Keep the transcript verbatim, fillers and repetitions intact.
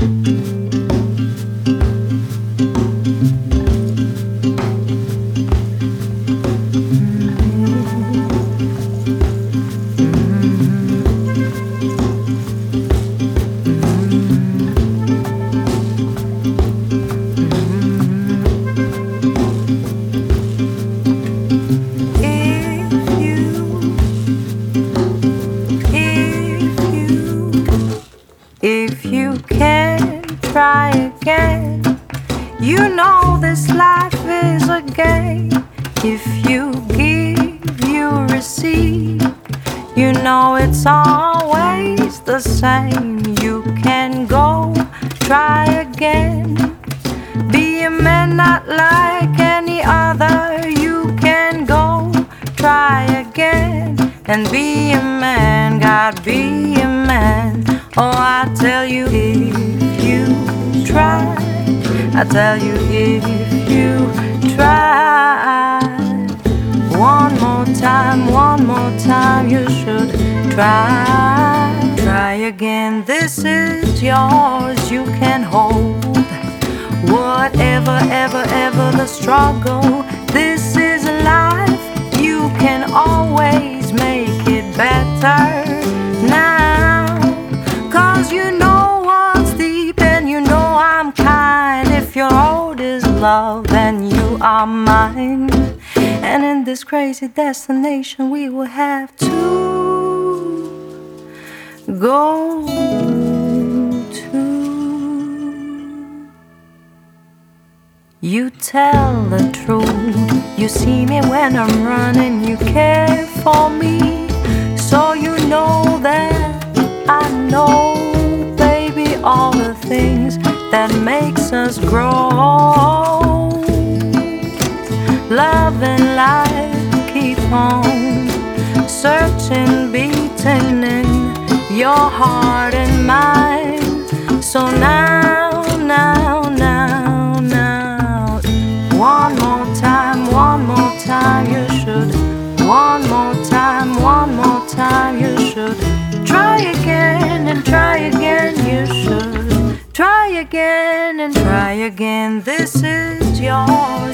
If you can try again, you know this life is a game. If you give, you receive, you know it's always the same. You can go, try again. Be a man not like any other. You can go, try again. And be a man, God, be a man. Oh, I tell you, if you try, I tell you, if you try, one more time, one more time, you should try. Try again, this is yours, you can hold whatever, ever, ever the struggle. This is life, you can always make it better now. Cause you know what's deep and you know I'm kind. If your road is love, then you are mine. And in this crazy destination we will have to go to. You tell the truth, you see me when I'm running, you care for me, so you know that I know, baby, all the things that makes us grow. Love and life keep on searching, beating in your heart and mind. So now, now, now, now, one more time, one more time, you should. One more time, one more time, you should. Try again and try again, you should. Try again and try again, this is yours.